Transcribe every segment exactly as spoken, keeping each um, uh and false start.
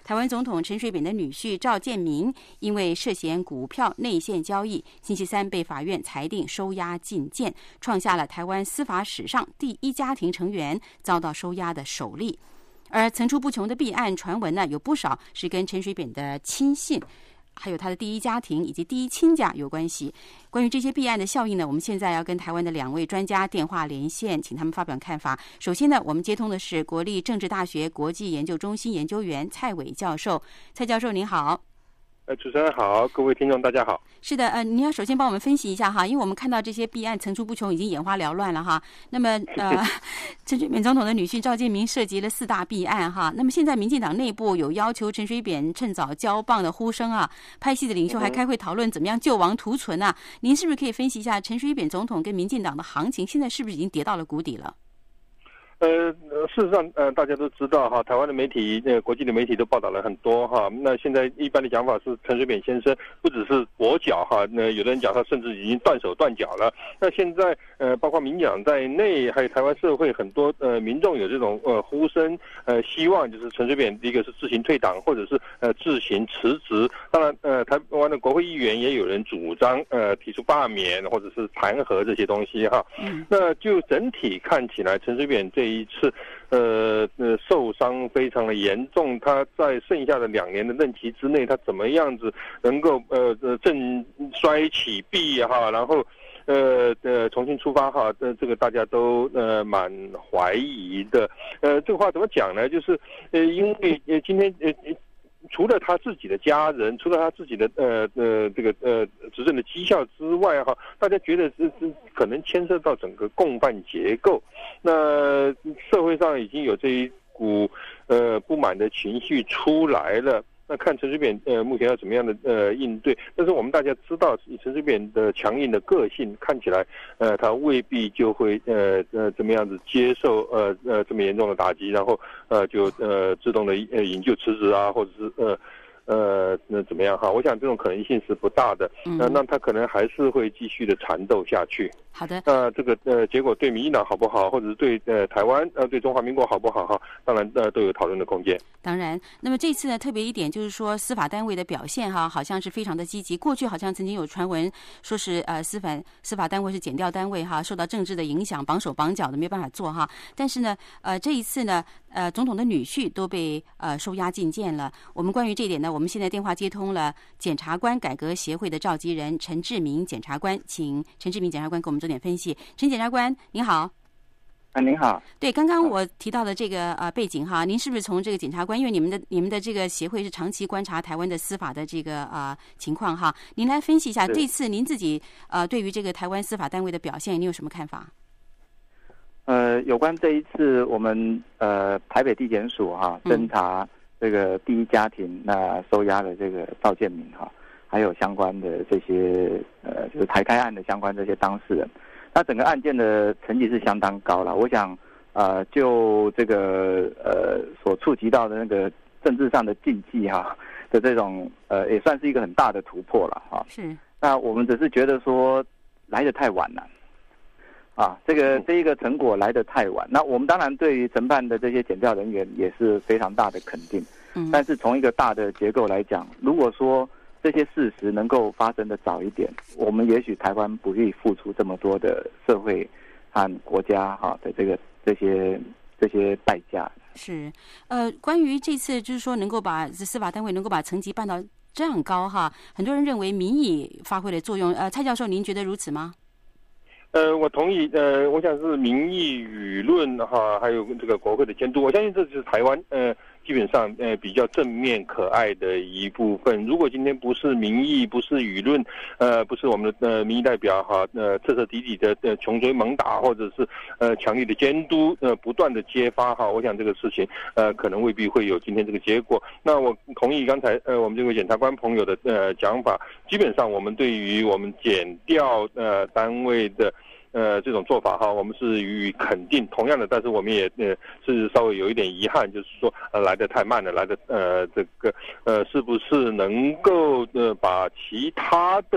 台湾总统陈水扁的女婿赵建明因为涉嫌股票内线交易，星期三被法院裁定收押禁见，创下了台湾司法史上第一家庭成员遭到收押的首例。而层出不穷的弊案传闻呢，有不少是跟陈水扁的亲信还有他的第一家庭以及第一亲家有关系。关于这些弊案的效应呢，我们现在要跟台湾的两位专家电话连线，请他们发表看法。首先呢，我们接通的是国立政治大学国际研究中心研究员蔡伟教授。蔡教授您好。 呃，主持人好，各位听众大家好。 是的，呃，你要首先帮我们分析一下哈，因为我们看到这些弊案层出不穷，已经眼花缭乱了哈。那么，呃，陈水扁总统的女婿赵建明涉及了四大弊案哈。那么现在民进党内部有要求陈水扁趁早交棒的呼声啊，派系的领袖还开会讨论怎么样救亡图存啊。您是不是可以分析一下陈水扁总统跟民进党的行情，现在是不是已经跌到了谷底了？ 呃，事实上，呃，大家都知道哈，台湾的媒体、呃，国际的媒体都报道了很多哈。那现在一般的讲法是，陈水扁先生不只是跛脚哈，那有的人讲他甚至已经断手断脚了。那现在，呃，包括民进党在内，还有台湾社会很多呃民众有这种呃呼声，呃，希望就是陈水扁第一个是自行退党，或者是呃自行辞职。当然，呃，台湾的国会议员也有人主张呃提出罢免或者是弹劾这些东西哈。嗯。那就整体看起来，陈水扁这一次，呃呃，受伤非常的严重。他在剩下的两年的任期之内，他怎么样子能够呃呃振衰起弊哈，然后呃呃重新出发哈？呃，这个大家都呃蛮怀疑的。呃，这个话怎么讲呢？就是呃，因为呃今天呃。除了他自己的家人，除了他自己的呃呃这个呃执政的绩效之外哈，大家觉得是是可能牵涉到整个共犯结构。那社会上已经有这一股呃不满的情绪出来了。那看陈水扁呃目前要怎么样的呃应对，但是我们大家知道，以陈水扁的强硬的个性，看起来呃他未必就会呃呃怎么样子接受呃呃这么严重的打击，然后呃就呃自动的呃引咎辞职啊，或者是呃。呃，那怎么样哈？我想这种可能性是不大的。嗯，那那他可能还是会继续的缠斗下去。 好的。 那这个呃结果对民进党好不好，或者是对呃台湾呃对中华民国好不好哈？当然呃都有讨论的空间。 当然，那么这次呢特别一点就是说司法单位的表现哈，好像是非常的积极。过去好像曾经有传闻说是呃司法司法单位是检调单位哈，受到政治的影响，绑手绑脚的没办法做哈。但是呢呃这一次呢呃总统的女婿都被呃收押禁见了。我们关于这一点呢，我们现在电话接通了检察官改革协会的召集人陈志明检察官，请陈志明检察官给我们做点分析。陈检察官您好。 啊，您好。 对，刚刚我提到的这个呃背景哈，您是不是从这个检察官，因为你们的你们的这个协会是长期观察台湾的司法的这个呃情况哈，您来分析一下这次您自己呃对于这个台湾司法单位的表现，你有什么看法？ 呃，有关这一次我们呃台北地检署哈侦查这个第一家庭那收押的这个赵建明哈，还有相关的这些呃就是台开案的相关这些当事人。那整个案件的成绩是相当高了，我想，呃，就这个呃所触及到的那个政治上的禁忌哈的这种呃，也算是一个很大的突破了哈。 是。 那我们只是觉得说来得太晚了，啊，这个这一个成果来得太晚。那我们当然对于承办的这些检调人员也是非常大的肯定。嗯。但是从一个大的结构来讲，如果说这些事实能够发生的早一点，我们也许台湾不必付出这么多的社会和国家哈的这个这些这些代价。 是，呃，关于这次就是说能够把司法单位能够把层级办到这样高哈，很多人认为民意发挥了作用。呃，蔡教授，您觉得如此吗？ 呃，我同意。呃，我想是民意、舆论哈，还有这个国会的监督，我相信这是台湾呃。基本上，呃，比较正面可爱的一部分。如果今天不是民意，不是舆论，呃，不是我们的呃民意代表哈，呃，彻彻底底的呃穷追猛打，或者是呃强力的监督，呃，不断的揭发哈，我想这个事情呃可能未必会有今天这个结果。那我同意刚才呃我们这位检察官朋友的呃讲法，基本上我们对于我们检调呃单位的。呃，这种做法哈，我们是予以肯定。同样的，但是我们也呃是稍微有一点遗憾，就是说呃来得太慢了，来得呃这个呃是不是能够呃把其他的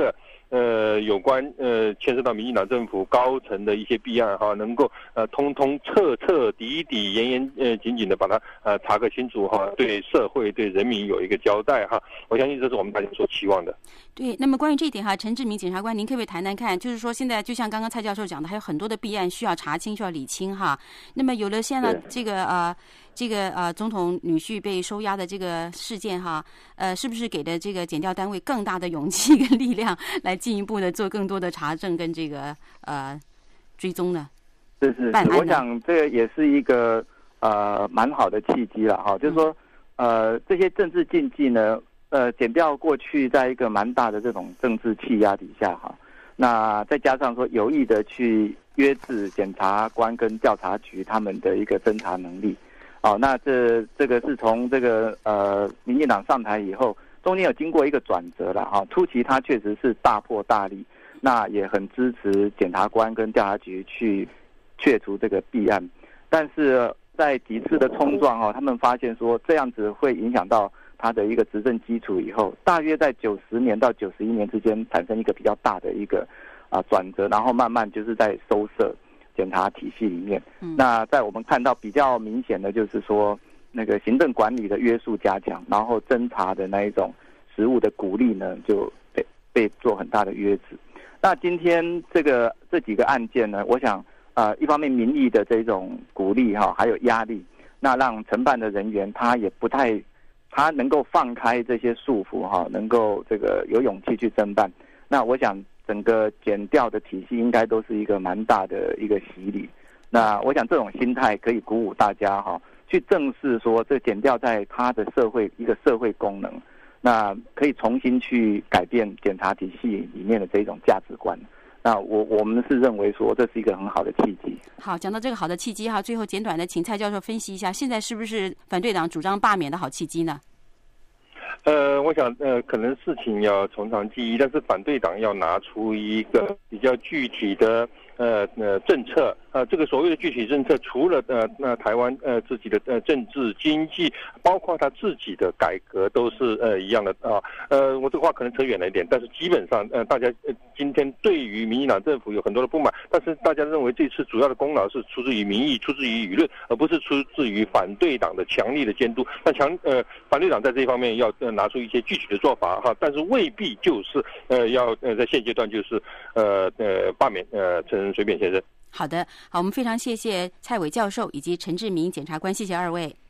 呃有关呃牵涉到民进党政府高层的一些弊案哈，能够呃通通彻彻底底、严严呃紧紧的把它呃查个清楚哈，对社会对人民有一个交代哈。我相信这是我们大家所期望的。 对，那么关于这一点哈，陈志明检察官，您可不可以谈谈看？就是说，现在就像刚刚蔡教授讲的，还有很多的弊案需要查清、需要理清哈。那么有了现在这个呃这个呃总统女婿被收押的这个事件哈，呃，是不是给的这个检调单位更大的勇气跟力量，来进一步的做更多的查证跟这个呃追踪呢？ 是是是，我想这个也是一个呃蛮好的契机了哈，就是说呃这些政治禁忌呢。呃，检调过去在一个蛮大的这种政治气压底下哈，那再加上说有意的去约制检察官跟调查局他们的一个侦查能力，哦，那这这个是从这个呃民进党上台以后，中间有经过一个转折了哈，初期他确实是大破大立，那也很支持检察官跟调查局去确除这个弊案，但是在几次的冲撞哦，他们发现说这样子会影响到他的一个执政基础以后，大约在九十年到九十一年之间产生一个比较大的一个啊转折，然后慢慢就是在收摄检察体系里面。嗯、那在我们看到比较明显的就是说，那个行政管理的约束加强，然后侦查的那一种实务的鼓励呢，就被被做很大的约制。那今天这个这几个案件呢，我想呃一方面民意的这种鼓励哈，还有压力，那让承办的人员他也不太。他能够放开这些束缚哈，能够这个有勇气去侦办。那我想整个检调的体系应该都是一个蛮大的一个洗礼。那我想这种心态可以鼓舞大家哈，去正视说这检调在它的社会一个社会功能，那可以重新去改变检察体系里面的这种价值观。那我我们是认为说这是一个很好的契机。 好，讲到这个好的契机哈，最后简短的请蔡教授分析一下，现在是不是反对党主张罢免的好契机呢？ 呃，我想呃，可能事情要从长计议，但是反对党要拿出一个比较具体的呃呃政策。呃，这个所谓的具体政策，除了呃那台湾呃自己的呃政治经济，包括他自己的改革，都是呃一样的啊。呃，我这个话可能扯远了一点，但是基本上呃大家呃今天对于民进党政府有很多的不满，但是大家认为这次主要的功劳是出自于民意，出自于舆论，而不是出自于反对党的强力的监督。那强呃反对党在这一方面要呃拿出一些具体的做法哈，但是未必就是呃要呃在现阶段就是呃呃罢免呃陈水扁先生。 好的，好，我们非常谢谢蔡伟教授以及陈志明检察官，谢谢二位。